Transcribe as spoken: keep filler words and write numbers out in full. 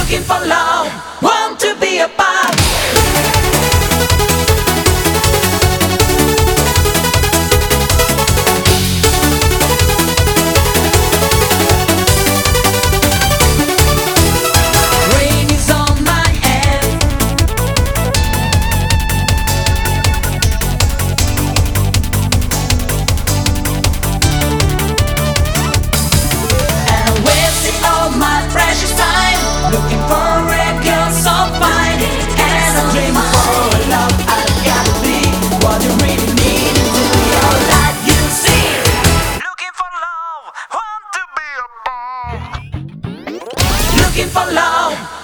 looking for love, want to be a part. Rain is on my head, and I'm wasting all my precious time looking for a girl so fine. And I'm dreaming for a love I've gotta be what you really need into your life. You see, looking for love, want to be a part. Looking for love,